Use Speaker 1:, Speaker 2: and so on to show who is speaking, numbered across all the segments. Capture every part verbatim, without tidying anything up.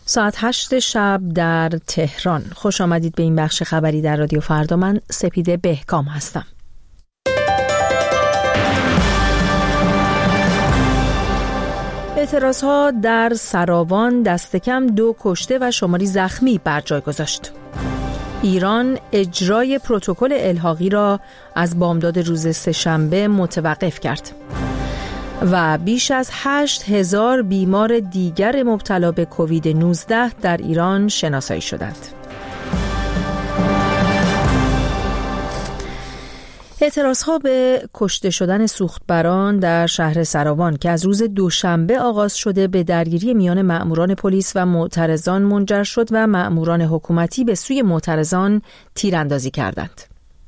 Speaker 1: ساعت هشت شب در تهران. خوش آمدید به این بخش خبری در رادیو فردا. من سپیده بهکام هستم. اعتراضها در سراوان دست کم دو کشته و شماری زخمی بر جای گذاشت. ایران اجرای پروتکل الحاقی را از بامداد روز سه‌شنبه متوقف کرد و بیش از هشت هزار بیمار دیگر مبتلا به کووید نوزده در ایران شناسایی شدند. اعتراضها به کشته شدن سوختبران در شهر سراوان که از روز دوشنبه آغاز شده به درگیری میان مأموران پلیس و معترضان منجر شد و مأموران حکومتی به سوی معترضان تیراندازی کردند.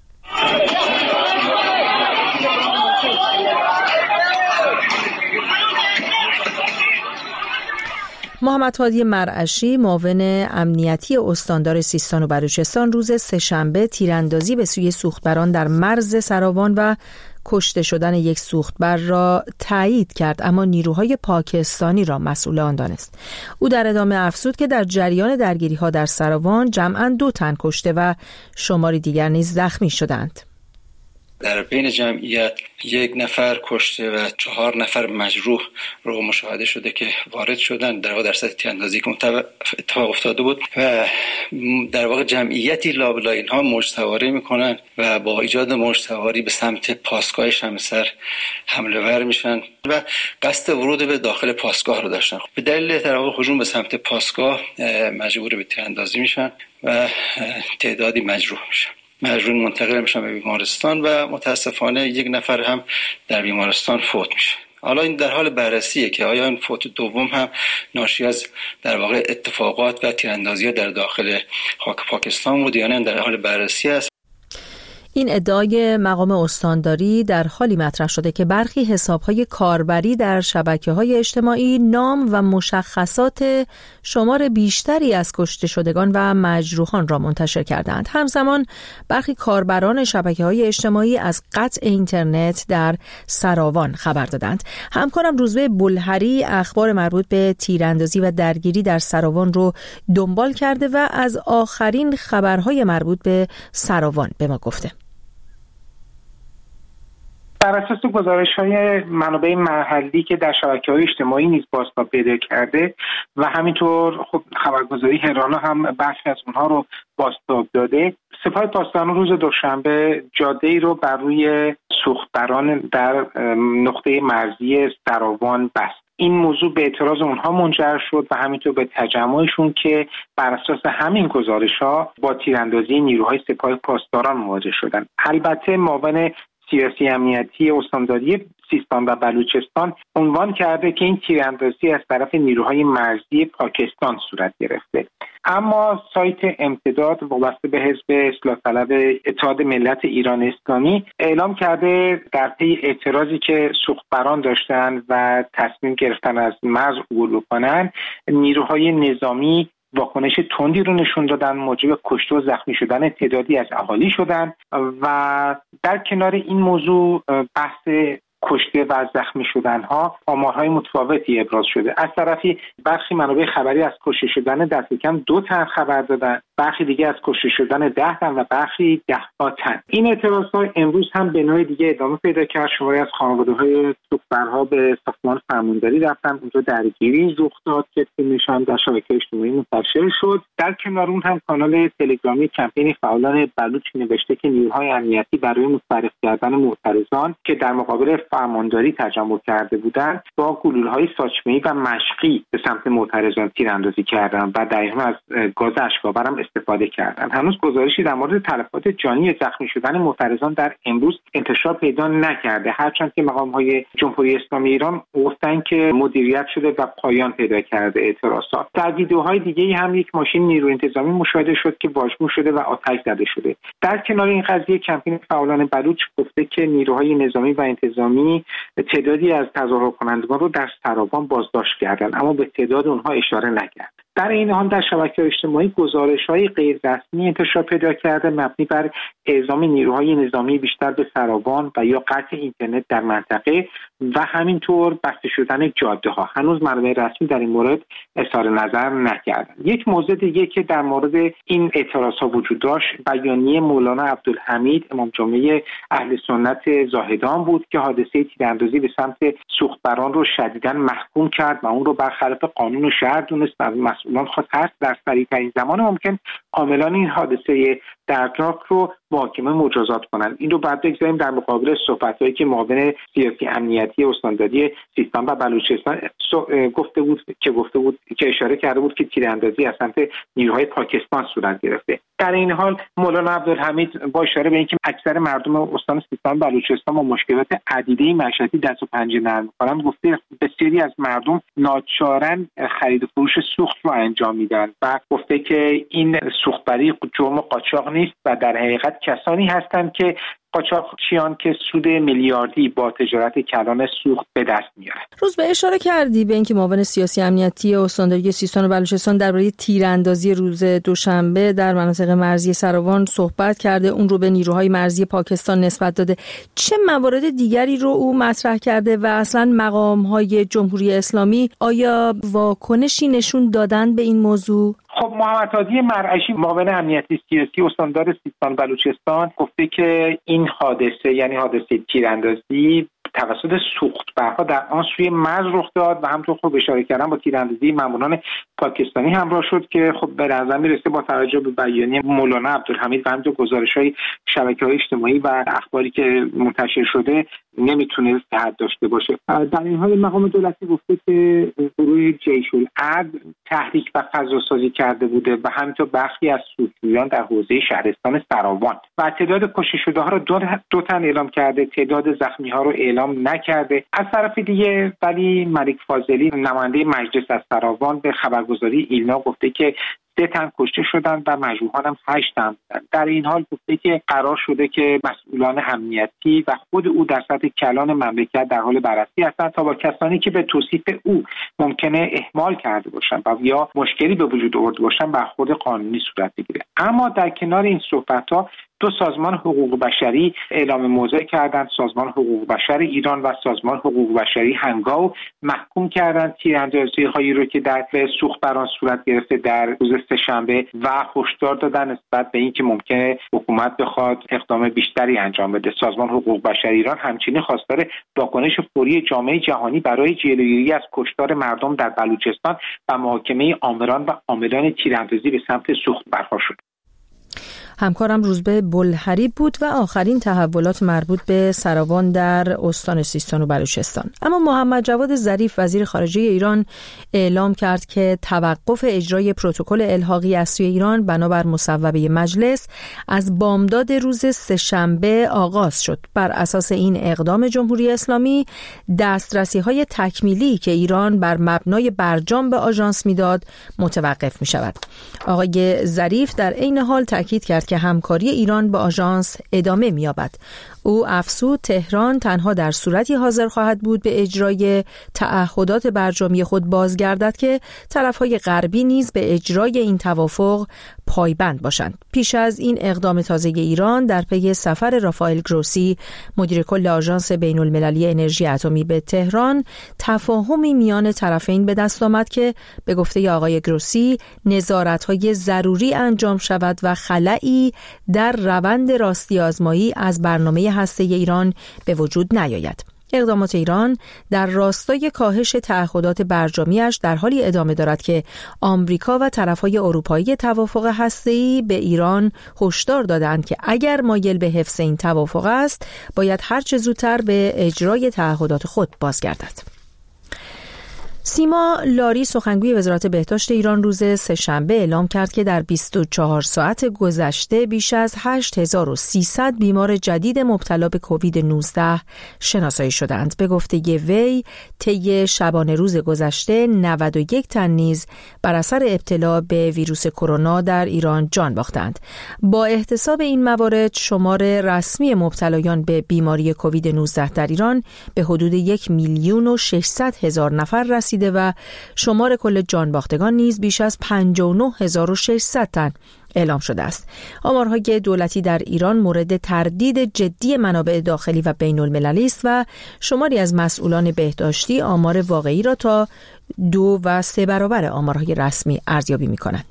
Speaker 1: محمد هادی مرعشی معاون امنیتی استاندار سیستان و بلوچستان روز سه‌شنبه تیراندازی به سوی سوختبران در مرز سراوان و کشته شدن یک سوختبر را تایید کرد، اما نیروهای پاکستانی را مسئول آن دانست. او در ادامه افزود که در جریان درگیری‌ها در سراوان جمعاً دو تن کشته و شماری دیگر نیز زخمی شدند.
Speaker 2: در بین جمعیت یک نفر کشته و چهار نفر مجروح رو مشاهده شده که وارد شدن در واقع در سطح تیراندازی که اتفاق افتاده بود و در واقع جمعیتی لابلای اینها موج سواری میکنن و با ایجاد موج سواری به سمت پاسگاه شمسر حمله ور میشن و قصد ورود به داخل پاسگاه رو داشتن. به دلیل در واقع هجوم به سمت پاسگاه مجبور به تیراندازی میشن و تعدادی مجروح میشن. مجروحین منتقل میشن به بیمارستان و متاسفانه یک نفر هم در بیمارستان فوت میشه. حالا این در حال بررسیه که آیا این فوت دوم هم ناشی از در واقع اتفاقات و تیراندازی‌ها در داخل خاک پاکستان بود یا نه، در حال بررسی است.
Speaker 1: این ادعای مقام استانداری در حالی مطرح شده که برخی حساب‌های کاربری در شبکه‌های اجتماعی نام و مشخصات شمار بیشتری از کشته شدگان و مجروحان را منتشر کردند. همزمان برخی کاربران شبکه‌های اجتماعی از قطع اینترنت در سراوان خبر دادند. همکارم روزبه بلهری اخبار مربوط به تیراندازی و درگیری در سراوان رو دنبال کرده و از آخرین خبرهای مربوط به سراوان به ما گفته.
Speaker 3: بر اساس گزارش‌های منابع محلی که در شبکه‌های اجتماعی نیز بازتاب پیدا کرده و همینطور خب خبرگزاری هرانا هم بخشی از اونها رو بازتاب داده، سپاه پاسداران روز دوشنبه جاده‌ای رو بر روی سوختبران در نقطه مرزی سراوان بست. این موضوع به اعتراض اونها منجر شد و همینطور به تجمعشون که بر اساس همین گزارش‌ها با تیراندازی نیروهای سپاه پاسداران مواجه شدند. البته معاون سیاسی امنیتی استانداری سیستان و بلوچستان عنوان کرده که این تیراندازی از طرف نیروهای مرزی پاکستان صورت گرفته. اما سایت امتداد وابسته به حزب اصلاح طلب اتحاد ملت ایران اسلامی اعلام کرده در پی اعتراضی که سوختبران داشتن و تصمیم گرفتن از مرز عبور کنند، نیروهای نظامی واکنش تندی رو نشون دادن، موجب کشته و زخمی شدن تعدادی از اهالی شدن و در کنار این موضوع بحث کشته و زخمی شدن ها آمارهای متفاوتی ابراز شده. از طرفی برخی منابع خبری از کشته شدن دست کم دو تن خبر دادن، برخی دیگه از کشته شدن ده تن و برخی ده ها تن. این اعتراضات امروز هم به نوع دیگه ادامه پیدا کرد. شماری از خانواده‌های سوختبرها به ساختمان فرمانداری رفتن، اونجا درگیری رخ داد که فیلمشان در شبکه‌های اجتماعی منتشر شد. در کنار اون هم کانال تلگرامی کمپین فعالان بلوچ نوشته که نیروهای امنیتی برای متفرق کردن معترضان که در مقابل فرمانداری تجمع کرده بودند با گلوله‌های ساچمه‌ای و مشقی به سمت معترضان تیراندازی کردند و در از گاز اشک‌آور هم استفاده کردند. هنوز گزارشی در مورد تلفات جانی زخمی شدن معترضان در امروز انتشار پیدا نکرده، هرچند که مقام‌های جمهوری اسلامی ایران گفتن که مدیریت شده و پایان پیدا کرده اعتراضات. در ویدیوهای دیگه‌ای هم یک ماشین نیروی انتظامی مشاهده شد که واژگون شده و آتش زده شده. در کنار این قضیه کمپین فعالان بلوچ گفته که نیروهای نظامی و انتظامی تعدادی از تظاهر کنندگان رو در سراوان بازداشت کردند، اما به تعداد اونها اشاره نکرد. در این حال در شبکه‌های اجتماعی گزارش‌های غیر رسمی انتشار پیدا کرده مبنی بر اعزام نیروهای نظامی بیشتر به فراوان و یا قطع اینترنت در منطقه و همینطور بسته شدن جاده‌ها. هنوز منابع رسمی در این مورد اظهار نظر نکردند. یک موضوع دیگه که در مورد این اعتراض‌ها وجود داشت بیانیه مولانا عبدالحمید امام جمعه اهل سنت زاهدان بود که حادثه تیراندازی به سمت سوختبران رو شدیداً محکوم کرد و اون رو برخلاف قانون و شرع دونست و مسئولان خواست هر در سریع‌ترین زمان ممکن عاملان این حادثه دردناک رو محاکمه مجازات کنند. این رو بعد بگذاریم در مقابل صحبت‌هایی که معاون سیاسی امنیتی استانداری سیستان و بلوچستان گفته بود که گفته بود که اشاره کرده بود که تیراندازی از سمت نیروهای پاکستان صورت گرفته. در این حال مولانا عبدالحمید با اشاره به اینکه اکثر مردم استان سیستان و بلوچستان با مشکلات عدیده معیشتی دست و پنجه نرم می‌کنند، گفته بسیاری از مردم ناچارن خرید و فروش سوخت رو انجام میدن و گفته که این سوختبری جرم قاچاق نیست و در حقیقت کسانی هستند که قاچاقچیان که سود میلیاردی با تجارت کلان سوخت به دست میارن.
Speaker 1: روز به اشاره کردی به اینکه معاون سیاسی امنیتی استانداری سیستان و بلوچستان درباره تیراندازی روز دوشنبه در مناطق مرزی سراوان صحبت کرده، اون رو به نیروهای مرزی پاکستان نسبت داده. چه موارد دیگری رو او مطرح کرده و اصلا مقام‌های جمهوری اسلامی آیا واکنشی نشون دادن به این موضوع؟
Speaker 3: خب محمد هادی مرعشی معاون امنیتی سیاسی استاندار سیستان بلوچستان گفته که این حادثه یعنی حادثه تیراندازی توسط سوختبرها در آن سوی مرز رخ داد و همونطور خب اشاره کردم با تیراندازی ماموران پاکستانی همراه شد که خب به نظر میرسه با توجه به بیانیه مولانا عبدالحمید و همینطور گزارش‌های شبکه‌های اجتماعی و اخباری که منتشر شده نمیتونه صحت داشته باشه. در این حال مقام دولتی گفته که گروه جیش العدل تحریک و فضاسازی کرده بوده و همینطور برخی از سودجویان در حوزه شهرستان سراوان و تعداد کشته شده ها را دو, دو تن اعلام کرده، تعداد زخمی ها رو اعلام نکرده. از طرف دیگه ولی ملک فاضلی نماینده مجلس از سراوان به خبرگزاری ایلنا گفته که سه تن کشته شدند و مجروحان هم هشت تن بودند. در این حال گفته که قرار شده که مسئولان امنیتی و خود او در سطح کلان مملکت در حال بررسی هستند تا با کسانی که به توصیف او ممکنه اهمال کرده باشند و یا مشکلی به وجود آورده باشند برخورد قانونی صورت بگیره. اما در کنار این صحبت‌ها دو سازمان حقوق بشری اعلام موضع کردند. سازمان حقوق بشر ایران و سازمان حقوق بشری هنگاو محکوم کردند تیراندازی‌هایی رو که در سوختبران صورت گرفته در روز سه‌شنبه و هشدار دادن نسبت به اینکه ممکنه حکومت بخواد اقدام بیشتری انجام بده. سازمان حقوق بشر ایران همچنین خواستار واکنش فوری جامعه جهانی برای جلوگیری از کشتار مردم در بلوچستان و محاکمه آمران و عاملان تیراندازی به سمت سوختبرها شد.
Speaker 1: همکارم روزبه بلحری بود و آخرین تحولات مربوط به سراوان در استان سیستان و بلوچستان. اما محمد جواد ظریف وزیر خارجه ایران اعلام کرد که توقف اجرای پروتکل الحاقی از سوی ایران بنابر مصوبه مجلس از بامداد روز سه‌شنبه آغاز شد. بر اساس این اقدام جمهوری اسلامی دسترسی‌های تکمیلی که ایران بر مبنای برجام به آژانس میداد متوقف می‌شود. آقای ظریف در عین حال تاکید کرد که همکاری ایران با آژانس ادامه می‌یابد. او افزود تهران تنها در صورتی حاضر خواهد بود به اجرای تعهدات برجامی خود بازگردد که طرف‌های غربی نیز به اجرای این توافق پایبند باشند. پیش از این اقدام تازه ایران در پی سفر رافائل گروسی مدیر کل آژانس بین‌المللی انرژی اتمی به تهران، تفاهمی میان طرفین به دست آمد که به گفته آقای گروسی نظارت‌های ضروری انجام شود و خلایی در روند راستی آزمایی از برنامه هسته ایران به وجود نیاید. اقدامات ایران در راستای کاهش تعهدات برجامیش در حالی ادامه دارد که آمریکا و طرفهای اروپایی توافق هسته‌ای به ایران هشدار دادند که اگر مایل به حفظ این توافق است باید هر چه زودتر به اجرای تعهدات خود بازگردد. سیما لاری سخنگوی وزارت بهداشت ایران روز سه‌شنبه اعلام کرد که در بیست و چهار ساعت گذشته بیش از هشت هزار و سیصد بیمار جدید مبتلا به کووید نوزده شناسایی شدند. به گفته وی طی شبانه روز گذشته نود و یک تن نیز بر اثر ابتلا به ویروس کرونا در ایران جان باختند. با احتساب این موارد شمار رسمی مبتلایان به بیماری کووید نوزده در ایران به حدود یک میلیون و ششصد هزار نفر رسید رسیده و شمار کل جان باختگان نیز بیش از پنجاه و نه هزار و ششصد تن اعلام شده است. آمارهای دولتی در ایران مورد تردید جدی منابع داخلی و بین المللی است و شماری از مسئولان بهداشتی آمار واقعی را تا دو و سه برابر آمارهای رسمی ارزیابی می‌کنند.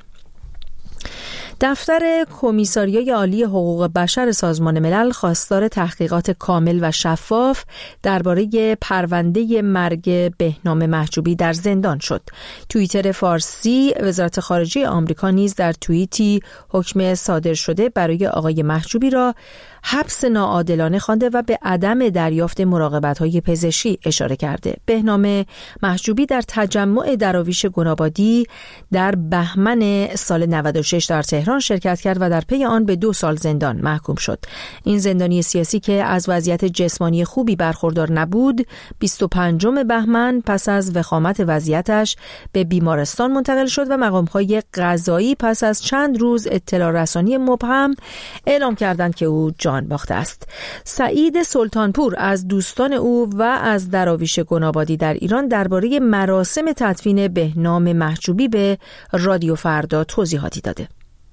Speaker 1: دفتر کمیساریای عالی حقوق بشر سازمان ملل خواستار تحقیقات کامل و شفاف درباره پرونده مرگ بهنام محجوبی در زندان شد. توییتر فارسی وزارت خارجه آمریکا نیز در توییتی حکم صادر شده برای آقای محجوبی را حبس ناعادلانه خوانده و به عدم دریافت مراقبت‌های پزشکی اشاره کرده. بهنام محجوبی در تجمع دراویش گنابادی در بهمن سال نود و شش در تهران شرکت کرد و در پی آن به دو سال زندان محکوم شد. این زندانی سیاسی که از وضعیت جسمانی خوبی برخوردار نبود، بیست و پنجم بهمن پس از وخامت وضعیتش به بیمارستان منتقل شد و مقام‌های قضایی پس از چند روز اطلاع رسانی مبهم اعلام کردند که او جان باخته است. سعید سلطانپور از دوستان او و از دراویش گنابادی در ایران درباره مراسم تدفین بهنام محجوبی به رادیو فردا توضیحاتی داده.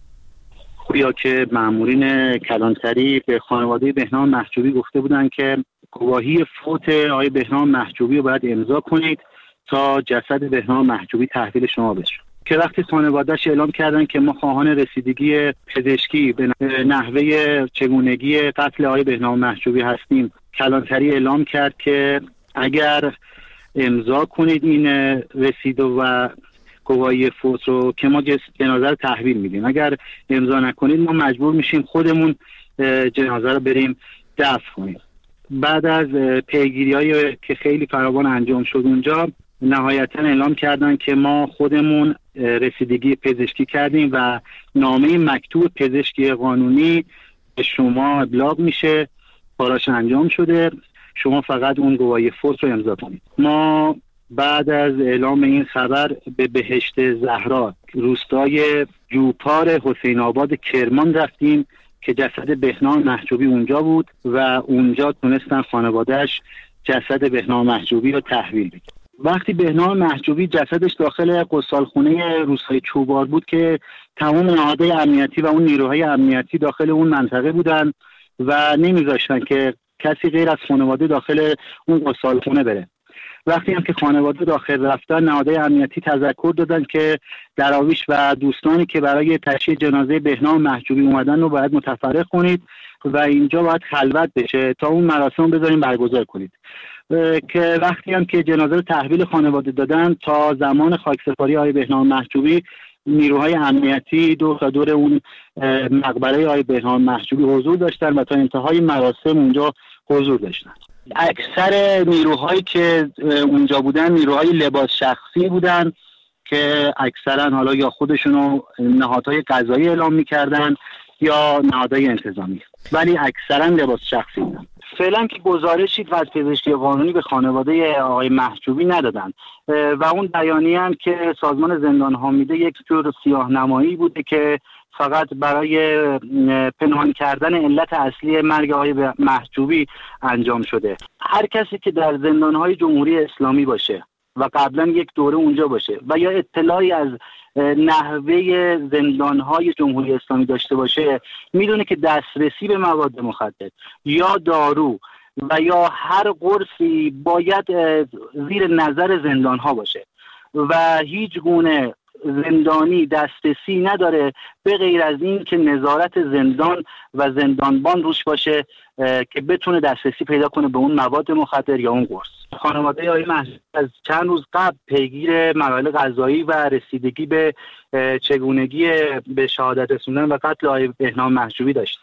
Speaker 4: گویا که مامورین کلانتری به خانواده بهنام محجوبی گفته بودند که گواهی فوت آقای بهنام محجوبی رو باید امضا کنید تا جسد بهنام محجوبی تحویل شما بشه. که وقتی خانواده‌اش اعلام کردن که ما خواهان رسیدگی پزشکی به نحوه چگونگی قتل آقای بهنام محجوبی هستیم، کلانتری اعلام کرد که اگر امضا کنید این رسید و گواهی فوت رو که ما جنازه رو تحویل میدیم، اگر امضا نکنید ما مجبور میشیم خودمون جنازه رو بریم دفن کنیم. بعد از پیگیری‌های که خیلی فراوان انجام شد اونجا نهایتا اعلام کردن که ما خودمون رسیدگی پزشکی کردیم و نامه مکتوب پزشکی قانونی به شما ابلاغ میشه، کاراش انجام شده، شما فقط اون گواهی فوت رو امضا کنید. ما بعد از اعلام این خبر به بهشت زهرا روستای جوپار حسین آباد کرمان رفتیم که جسد بهنام محجوبی اونجا بود و اونجا تونستن خانواده‌اش جسد بهنام محجوبی رو تحویل بدن. وقتی بهنام محجوبی جسدش داخل قصالخونه روستای چوبار بود که تمام نهادهای امنیتی و اون نیروهای امنیتی داخل اون منطقه بودن و نمیذاشتن که کسی غیر از خانواده داخل اون قصالخونه بره. وقتی هم که خانواده داخل رفتن، نهادهای امنیتی تذکر دادن که دراویش و دوستانی که برای تشییع جنازه بهنام محجوبی اومدن رو باید متفرق کنید و اینجا باید خلوت بشه تا اون مراسم بذاریم برگزار کنید. که وقتی هم که جنازه رو تحویل خانواده دادن، تا زمان خاکسپاری آقای بهنام محجوبی نیروهای امنیتی دور تا دور اون مقبره آقای بهنام محجوبی حضور داشتن و تا انتهای مراسم اونجا حضور داشتن. اکثر نیروهایی که اونجا بودن نیروهای لباس شخصی بودن که اکثرا حالا یا خودشونو نهادهای قضایی اعلام میکردن یا نهادهای انتظامی، ولی اکثرا لباس شخصی بودن. فعلا که گزارشی از پزشکی قانونی به خانواده آقای محجوبی ندادن و اون بیانیه هم که سازمان زندان ها میده یک جور سیاه‌نمایی بوده که فقط برای پنهان کردن علت اصلی مرگ آقای محجوبی انجام شده. هر کسی که در زندان‌های جمهوری اسلامی باشه و قبلا یک دوره اونجا باشه و یا اطلاعی از نحوه زندان‌های جمهوری اسلامی داشته باشه، میدونه که دسترسی به مواد مخدر یا دارو و یا هر قرصی باید زیر نظر زندان‌ها باشه و هیچ گونه زندانی دسترسی نداره به غیر از این که نظارت زندان و زندانبان روش باشه که بتونه دسترسی پیدا کنه به اون مواد مخدر یا اون قرص. خانواده آقای محجوبی از چند روز قبل پیگیر مراحل قضایی و رسیدگی به چگونگی به شهادت رسوندن و قتل آقای بهنام محجوبی داشت.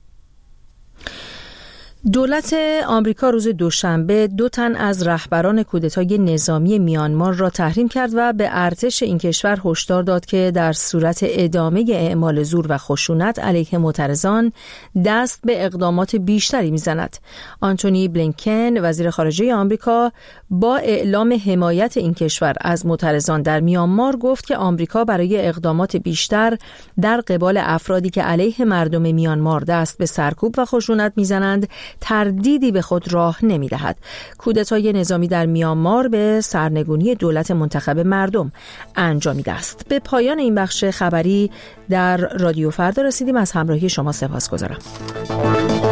Speaker 1: دولت آمریکا روز دوشنبه دو تن از رهبران کودتای نظامی میانمار را تحریم کرد و به ارتش این کشور هشدار داد که در صورت ادامه اعمال زور و خشونت علیه معترضان دست به اقدامات بیشتری میزند. آنتونی بلینکن وزیر خارجه آمریکا با اعلام حمایت این کشور از معترضان در میانمار گفت که آمریکا برای اقدامات بیشتر در قبال افرادی که علیه مردم میانمار دست به سرکوب و خشونت میزنند تردیدی به خود راه نمی‌دهد. کودتای نظامی در میانمار به سرنگونی دولت منتخب مردم انجامیده است. به پایان این بخش خبری در رادیو فردا رسیدیم. از همراهی شما سپاسگزارم.